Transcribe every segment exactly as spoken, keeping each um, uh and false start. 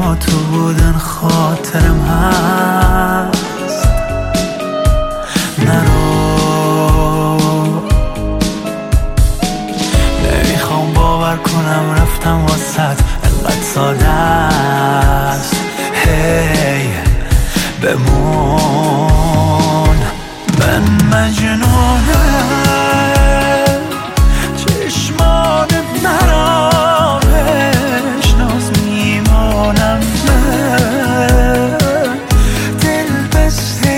با تو بودن خاطرم هست. نرو، نمیخوام باور کنم رفتم واسط انقدر ساده است. هی بمون، من مجنونم، چشمان مرا بشناس میمانم من، دل بسته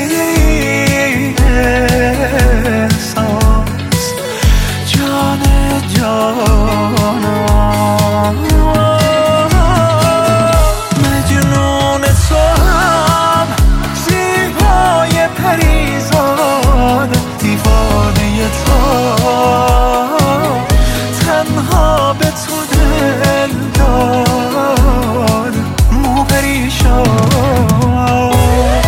احساس، جان جانم، مجنون تو هم زیبای پریزاد، دیوانه تو تنها به تو دل داد، مو پریشان.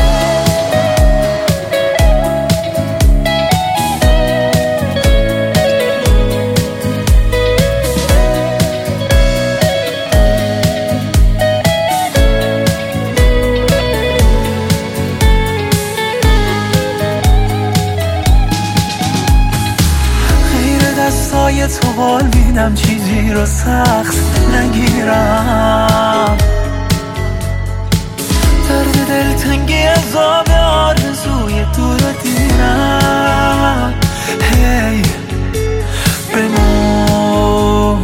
دستای تو بال میدم، چیزی رو سخت نگیرم، درد دلتنگی عذاب آرزوی تو رو دیرم. هی بمون،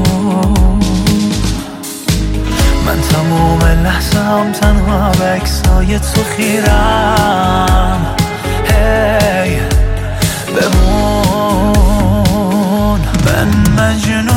من تموم لحظه هم تنها به عکسای تو خیرم. هی بمون، من مجنون